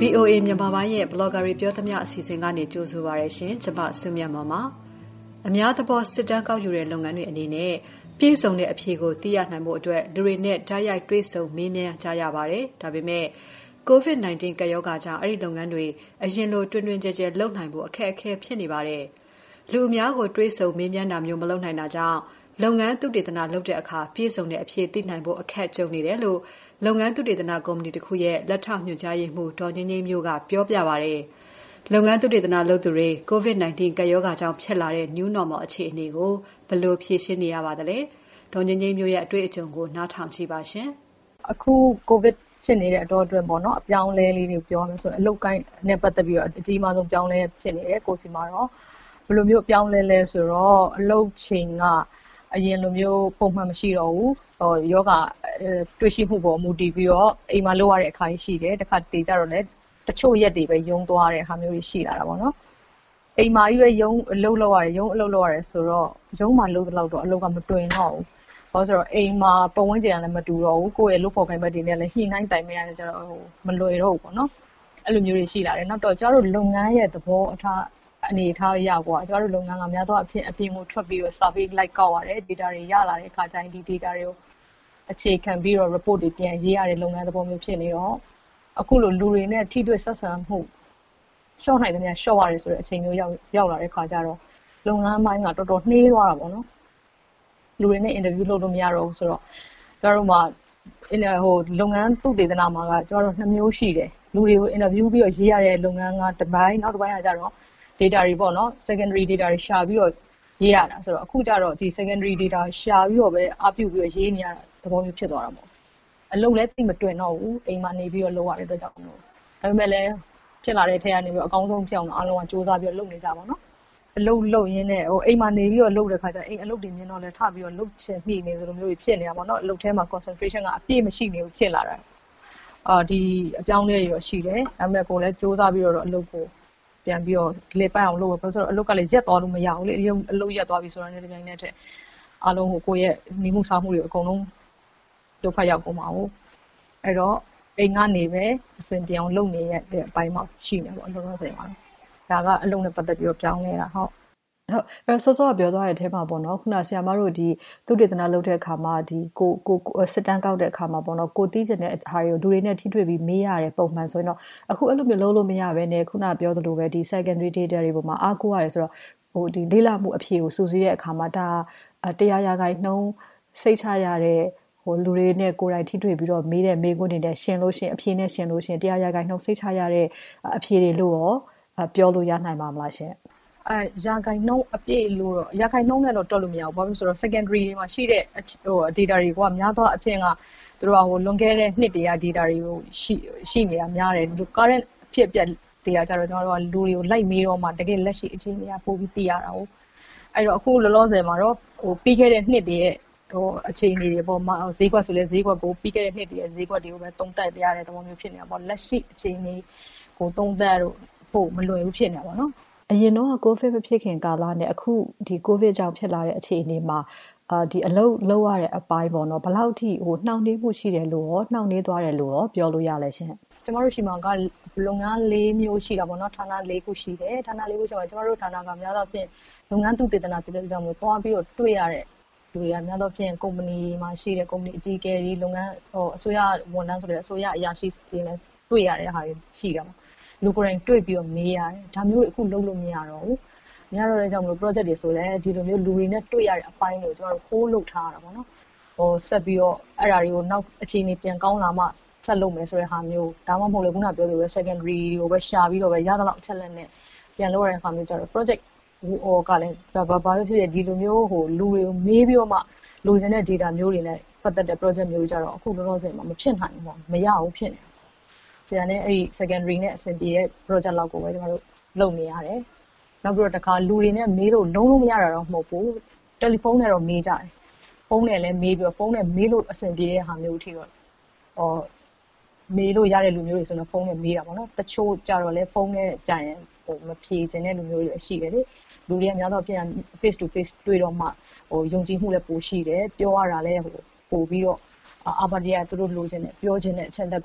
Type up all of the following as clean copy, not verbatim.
VOA မြန်မာပိုင်းရဲ့ blogger တွေပြောသမျှအစီအစဉ်ကနေကြိုဆိုပါရရှင်။ကျွန်မစုမြတ်မောင်ပါ။အများသဘောစစ်တမ်းကောက်ယူတဲ့လုပ်ငန်းတွေအနေနဲ့ပြည့်စုံတဲ့အဖြေကိုသိရနိုင်ဖို့အတွက်လူတွေနဲ့ဓာတ်ရိုက်တွေ့ဆုံမေးမြန်းကြရပါတယ်။ဒါပေမဲ့ COVID-19 ကပ်ရောဂါကြောင့်အဲ့ဒီလုပ်ငန်းတွေအရင်လိုတွင်တွင်ကျယ်ကျယ်လုပ်နိုင်ဖို့အခက်အခဲဖြစ်နေပါတယ်။လူအများကိုတွေ့ဆုံမေးမြန်းတာမျိုးမလုပ်နိုင်တာကြောင့်လုပ်ငန်းသုတေသနလုပ်တဲ့အခါပြည့်စုံတဲ့အဖြေသိနိုင်ဖို့အခက်ကြုံနေတယ်လို့လုပ်ငန်းသုတေသနကုမ္ပဏီတစ်ခုရဲ့လက်ထောက်ညွှန်ကြားရေးမှူးဒေါ်ငြိမ်းငြိမ်းမျိုးကပြောပြပါတယ်။လုပ်ငန်းသုတေသနလုပ်သူတွေ COVID-19 ကပ်ရောဂါကြောင့်ဖြစ်လာတဲ့ New Normal အခြေအနေကိုဘယ်လိုဖြေရှင်းနေရပါသလဲ။ဒေါ်ငြိမ်းငြိမ်းမျိုးရဲ့အတွေ့အကြုံကိုနားထောင်ကြည့်ပါရှင်။အခု COVID ဖြစ်နေတဲ့အတော့အတွက်ပေါ့နော်အပြောင်းလဲလေးတွေပြောမယ်ဆိုရင်အလုပ်ကိုင်းနဲ့ပတ်သက်ပြီးတော့အကြီးအမားဆုံးပြောင်းလဲဖြစ်နေတယ်ကိုစီမှာတော့ဘယ်လိုမျိုးပြောင်းလဲဆိုတော့အလုပ်ချိန်ကအရင်လိုမျိုးပုံမှန်မရှိတော့ဘူးယောဂတွေ့ရှိမှုပေါ်မူတည်ပြီးတော့အိမ်မှာလုပ်ရတဲ့အခါရှိတယ်တခါတလေကြတော့လည်းတချို့ရက်တွေပဲယုံသွားတဲ့ဟာမျိုးတွေရှိလာတာပေါ့နော်အိမ်မှာကြီးပဲယုံအလုပ်လုပ်ရတယ်ဆိုတော့ယုံမှာလုပ်တော့အလုပ်ကမတွင်တော့ဘူးဘာလို့ဆိုတော့အိမ်မှာပုံဝန်းကျင်ကလည်းမတူတော့ဘူးကိုယ့်ရဲ့လုပ်ဖို့ခိုင်းဘက်တွေနဲ့လည်းညှိနှိုင်းတိုင်မရကြတော့မလွယ်တော့ဘူးပေါ့နော်အဲ့လိုမျိုးတွေရှိလာတယ်နောက်တော့ကျတို့လုပ်ငန်းရဲ့သဘောအထားအနေထားရကွာကျတို့လုပ်ငန်းကများသောအပြင်ကိုထွက်ပြီးတော့ survey လိုက်ကောက်ရတယ် data တွေရလာတဲ့အခါကျရင်ဒီ data တွေကိုအခြေခံပြီးတော့ report တွေပြန်ရေးရတဲ့လုပ်ငန်းသဘောမျိုးဖြစ်နေတော့အခုလိုလူတွေနဲ့ထိတွေ့ဆက်ဆံမှုရှော့နိုင်တဲ့များရှော့ရတယ်ဆိုတဲ့အချိန်မျိုးရောက်လာတဲ့ခါကျတော့လုပ်ငန်းပိုင်းကတော်တော်နှေးသွားတာပေါ့နော်လူတွေနဲ့ interview လုပ်လို့မရတော့ဘူးဆိုတော့ကျတို့မှာလုပ်ငန်းသုတေသနမှာကကျတို့2မျိုးရှိတယ်လူတွေကို interview ပြီးတော့ရေးရတဲ့လုပ်ငန်းကတစ်ပိုင်းနောက်တစ်ပိုင်းကကျတော့ data တွေပေါ့နော် secondary data တွေရှာပြီးတော့ရေးရတာဆိုတော့အခုကျတော့ဒီ secondary data ရှာပြီးတော့ပဲအပြုတ်ပြီးတော့ရေးနေရတာသဘောမျိုးဖြစ်သွားတာပေါ့အလုပ်လည်းသိမတွင်တော့ဘူးအိမ်မှာနေပြီးတော့လုပ်ရတဲ့အတွက်ကြောင့်မို့ဒါပေမဲ့လည်းဖြစ်လာတဲ့ထဲကနေပြီးတော့အကောင်းဆုံးဖြစ်အောင်အားလုံးကစူးစမ်းပြီးတော့လုပ်နေကြပါတော့အလုပ်ရင်းနဲ့အိမ်မှာနေပြီးတော့လုပ်တဲ့ခါကျအိမ်အလုပ်တွေမြင်တော့လည်းထပြီးတော့လုပ်ချင်မိနေသလိုမျိုးတွေဖြစ်နေတာပေါ့နော်အလုပ်ထဲမှာ concentration ကအပြည့်မရှိနေဘူးဖြစ်လာတာဒီအပြောင်းလဲတွေတော့ရှိတယ်ဒါပေမဲ့ကိုယ်လည်းစူးစမ်းပြီးတော့အလုပ်ကိုပြန်ပြီးတော့လေပိုက်အောင်လုပ်ရဆိုတော့အလုပ်ကလည်းရက်သွားလို့မရဘူးလေအလုပ်ရက်သွားပြီဆိုတော့လည်းဒီပိုင်းနဲ့တည်းအားလုံးကိုယ့်ရဲ့နေမှုစားမှုတွေအကုန်လုံးဒုက္ခရောက်ကုန်ပါဘူးအဲ့တော့အိမ်ကနေပဲအစဉ်ပြောင်းလုပ်နေတဲ့အပိုင်းမှာရှိနေပေါ့အလုပ်လုပ်စင်ပါဒါကအလုပ်နဲ့ပတ်သက်ပြီးတော့ပြောင်းနေတာဟုတ်အဲ့စောစောကပြောသွားတဲ့အထဲမှာပေါ့နော်ခုနဆရာမတို့ဒီသုတေသနလုပ်တဲ့အခါမှာဒီကိုစစ်တမ်းကောက်တဲ့အခါမှာပေါ့နော်ကိုသိချင်တဲ့ဟာတွေကိုလူတွေနဲ့ထိတွေ့ပြီးမေးရတယ်ပုံမှန်ဆိုရင်တော့အခုအဲ့လိုမျိုးလုပ်လို့မရဘဲနဲ့ခုနပြောသလိုပဲဒီ secondary data တွေပေါ်မှာအားကိုးရတယ်ဆိုတော့ဒီလေ့လာမှုအဖြေကိုစူးစီးတဲ့အခါမှာဒါ100%စိတ်ချရတဲ့လူတွေနဲ့ကိုယ်တိုင်ထိတွေ့ပြီးတော့မေးတဲ့မေးခွန်းတွေနဲ့ရှင်းလို့ရှရင်အဖြေနဲ့ရှင်းလို့ရှရင်100%စိတ်ချရတဲ့အဖြေတွေလို့ရောပြောလို့ရနိုင်ပါမလားရှင်ရာခိုင်နှုန်းအပြည့်လို့တော့ရာခိုင်နှုန်းနဲ့တော့တွက်လို့မရဘူးဘာလို့ဆိုတော့ secondary တွေမှာရှိတဲ့data တွေကများသောအဖြစ်ကသူတို့ကလွန်ခဲ့တဲ့နှစ်တွေက data တွေကိုရှိနေတာများတယ်ဒီ current အဖြစ်အပျက်တွေကကြတော့ကျွန်တော်တို့ကလူတွေကိုလိုက်မေးတော့မှတကယ်လက်ရှိအခြေအနေကပိုပြီးသိရတာဟုတ်အဲ့တော့အခုလောလောဆယ်မှာတော့ပြီးခဲ့တဲ့နှစ်တွေရဲ့အခြေအနေတွေပေါ့မှာဈေးကွက်ဆိုလဲဈေးကွက်ကိုပြီးခဲ့တဲ့နှစ်တွေရဲ့ဈေးကွက်တွေကိုပဲသုံးသပ်ရတဲ့သဘောမျိုးဖြစ်နေတာပေါ့လက်ရှိအခြေအနေကိုသုံးသပ်ဖို့မလွယ်ဘူးဖြစ်နေတာပေါ့နော်အရင်တော့ COVID မဖြစ်ခင်ကာလနဲ့အခုဒီ COVID ကြောင့်ဖြစ်လာတဲ့အခြေအနေမှာဒီအလုပ်လုပ်ရတဲ့အပိုင်းပေါ့နော်ဘယ်လောက်ထိနှောင့်နှေးမှုရှိတယ်လို့ရောနှောင့်နှေးသွားတယ်လို့ရောပြောလို့ရလဲရှင်ကျမတို့ရှိမှာကလုပ်ငန်း၄မျိုးရှိတာပေါ့နော်ဌာန၄ခုရှိတယ်ဌာန၄ခုရှိမှာကျမတို့ဌာနကများသောဖြင့်လုပ်ငန်းသုတေသနပြုလုပ်ကြမှုတွားပြီးတော့တွေ့ရတဲ့လူတွေကများသောဖြင့်ကုမ္ပဏီမှာရှိတဲ့ကုမ္ပဏီအကြီးအကဲတွေလုပ်ငန်းအစိုးရဝန်ထမ်းဆိုတဲ့အစိုးရအရာရှိတွေနဲ့တွေ့ရတဲ့ဟာတွေရှိတာပေါ့လူကိုယ်တိုင်တွေ့ပြီးတော့မေးရတယ်ဒါမျိုးအခုလုပ်လို့မရတော့ဘူးမရတော့တဲ့ကြောင့်မလို့ project တွေဆိုလည်းဒီလိုမျိုးလူတွေနဲ့တွေ့ရတဲ့အပိုင်းတွေကိုကျွန်တော်တို့ hold လုပ်ထားရတာပေါ့နော်ဆက်ပြီးတော့အဲ့ဓာတွေကိုနောက်အခြေအနေပြန်ကောင်းလာမှဆက်လုပ်မယ်ဆိုတဲ့ဟာမျိုးဒါမှမဟုတ်လေခုနပြောသလိုပဲ secondary ကိုပဲရှာပြီးတော့ပဲရသလောက်အချက်လက်နဲ့ပြန်လုပ်ရတဲ့အခါမျိုးကျတော့ project ကလည်းဘာဖြစ်ဖြစ်ဒီလိုမျိုးလူတွေကိုမေးပြီးတော့မှလိုချင်တဲ့ data မျိုးတွေနဲ့ပတ်သက်တဲ့ project မျိုးကြတော့အခုလောလောဆယ်မှာမဖြစ်နိုင်ဘူးပေါ့မရဘူးဖြစ်နေတယ်ဒါနဲ့အဲ့ဒီ secondary နဲ့အဆင်ပြေတဲ့ project လောက်ကိုပဲကျွန်တော်တို့လုပ်နေရတယ်နောက်ပြီးတော့တခါလူတွေနဲ့မေးလို့လုံးလုံးမရတာတော့မဟုတ်ဘူးတယ်လီဖုန်းနဲ့တော့မေးကြတယ်ဖုန်းနဲ့လည်းမေးပြီးတော့ဖုန်းနဲ့မေးလို့အဆင်ပြေတဲ့ဟာမျိုးအထိတော့မေးလို့ရတဲ့လူမျိုးတွေဆိုတော့ဖုန်းနဲ့မေးတာပေါ့နော်တချို့ကြတော့လည်းဖုန်းနဲ့ကြာရင်မဖြေချင်တဲ့လူမျိုးတွေရှိတယ်လေလူတွေကများတော့ပြန် face to face တွေ့တော့မှယုံကြည်မှုလည်းပိုရှိတယ်ပြောရတာလည်းပိုပြီးတော့အာဘာဒီယာသူတို့လိုချင်တယ်ပြောချင်တဲ့အချက်လက်ကို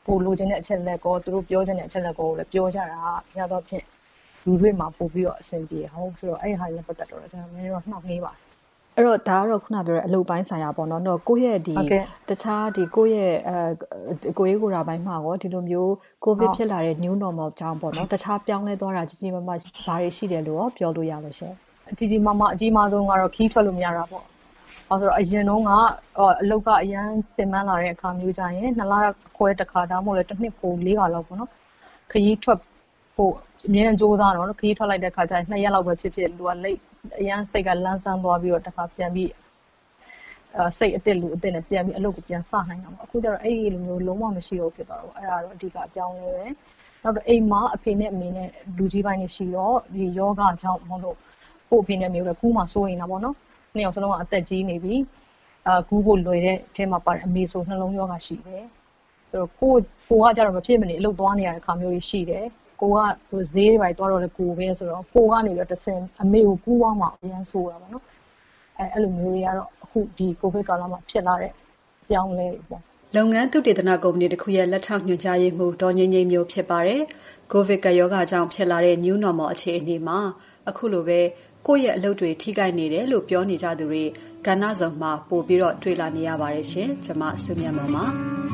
ကိုလိုချင်တဲ့အချက်လက်ကိုသူတို့ပြောချင်တဲ့အချက်လက်ကိုလည်းပြောကြတာရတော့ဖြင့်လူတွေမှာပို့ပြီးတော့အဆင်ပြေဟုတ်ဆိုတော့အဲ့ဒီဟာတွေပတ်သက်တော့ကျွန်တော်နည်းတော့နှောက်နှေးပါတယ်အဲ့တော့ဒါကတော့ခုနပြောတဲ့အလုပ်ပိုင်းဆိုင်ရာပေါ့နော်တော့ကိုယ့်ရဲ့ဒီတခြားဒီကိုယ့်ရဲ့ကိုယ်ရေးကိုယ်တာပိုင်းမှာရောဒီလိုမျိုးကိုဗစ်ဖြစ်လာတဲ့ new normal ကြောင့်ပေါ့နော်တခြားပြောင်းလဲသွားတာကြီးကြီးမားမားဘာတွေရှိတယ်လို့ပြောလို့ရလို့ရှင်အကြီးမားမားဆုံးကတော့ခီးထွက်လို့မရတာပေါ့။ဆိုတော့အရင်တုန်းကအလုပ်ကအရန်ပင်ပန်းလာတဲ့အခါမျိုးကြရင်2လခွဲတစ်ခါဒါမှမဟုတ်လည်းတစ်နှစ်ကို4ခါလောက်ပေါ့နော်။ခရီးထွက်ဖို့အမြဲတမ်းစူးစမ်းတော့ခရီးထွက်လိုက်တဲ့အခါကျရင်2ရက်လောက်ပဲဖြစ်ဖြစ်လူကလိတ်အရန်စိတ်ကလန်းဆန်းသွားပြီးတော့တစ်ခါပြန်ပြီးစိတ်အစ်စ်လူအစ်စ်နဲ့ပြန်ပြီးအလုပ်ကိုပြန်စနိုင်တာပေါ့။အခုကျတော့အဲ့ဒီလိုမျိုးလုံးဝမရှိတော့ဖြစ်သွားတော့အဲ့ဒါတော့အဓိကအပြောင်းလဲပဲ။နောက်တော့အိမ်မှာအဖေနဲ့အမေနဲ့လူကြီးပိုင်းတွေရှိတော့ဒီယောဂကြောင့်မဟုတ်လို့ကို့အဖေနဲ့မျိုးပဲကူးမှစိုးရင်တာပေါ့နော်နှစ်ယောက်စလုံးကအသက်ကြီးနေပြီကူးဖို့လွယ်တဲ့အထဲမှာပါတယ်အမေဆိုနှလုံးယောဂရှိတယ်ဆိုတော့ကိုကကြတော့မဖြစ်မနေအလုပ်သွားနေရတဲ့ခါမျိုးကြီးရှိတယ်ကိုကဈေးတွေပိုင်းသွားတော့လေကိုပဲဆိုတော့ကိုကနေပြီးတော့တဆင်အမေကိုကူးသွားမှအရင်ဆိုးတာပေါ့နော်အဲ့လိုမျိုးတွေကတော့အခုဒီကိုဗစ်ကာလမှာဖြစ်လာတဲ့ပြောင်းလဲပေါ့လုပ်ငန်းသုတေသနကုမ္ပဏီတစ်ခုရဲ့လက်ထောက်ညွှန်ကြားရေးမှူးဒေါ်ငိမ့်ငိမ့်မျိုးဖြစ်ပါတယ်ကိုဗစ်ကရောဂါကြောင့်ဖြစ်လာတဲ့ new normal အခြေအနေမှာအခုလိုပဲကိုယ့်ရဲ့အလုပ်တွေထိခိုက်နေတယ်လို့ပြောနေကြသူတွေကဏ္ဍစုံမှာပို့ပြီးတော့တွေ့လာနေရပါတယ်ရှင်ကျွန်မစုမြတ်မောင်ပါ